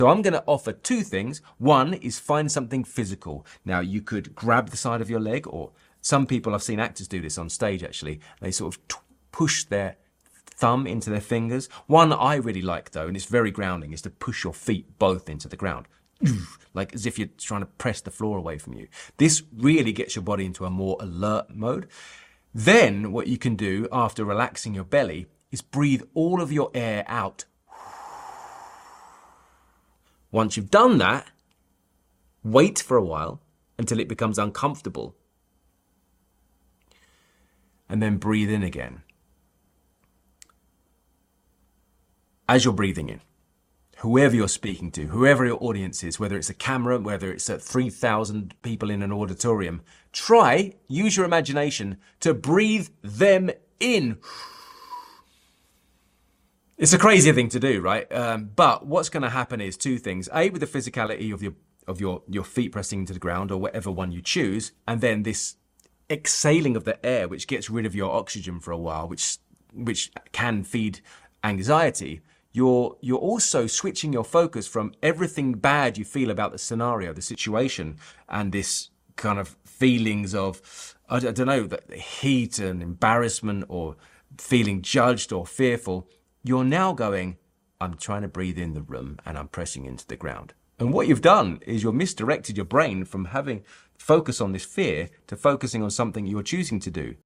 So I'm going to offer two things. One is find something physical. Now, you could grab the side of your leg, or some people, I've seen actors do this on stage actually, they sort of push their thumb into their fingers. One I really like though, and it's very grounding, is to push your feet both into the ground. Like as if you're trying to press the floor away from you. This really gets your body into a more alert mode. Then what you can do after relaxing your belly is breathe all of your air out. Once you've done that, wait for a while until it becomes uncomfortable. And then breathe in again. As you're breathing in, whoever you're speaking to, whoever your audience is, whether it's a camera, whether it's 3,000 people in an auditorium, use your imagination to breathe them in. It's a crazy thing to do, right? But what's going to happen is two things. A, with the physicality of your feet pressing into the ground, or whatever one you choose, and then this exhaling of the air, which gets rid of your oxygen for a while, which can feed anxiety. You're also switching your focus from everything bad you feel about the scenario, the situation, and this kind of feelings of, I don't know, the heat and embarrassment or feeling judged or fearful. You're now going, I'm trying to breathe in the room and I'm pressing into the ground. And what you've done is you've misdirected your brain from having focus on this fear to focusing on something you're choosing to do.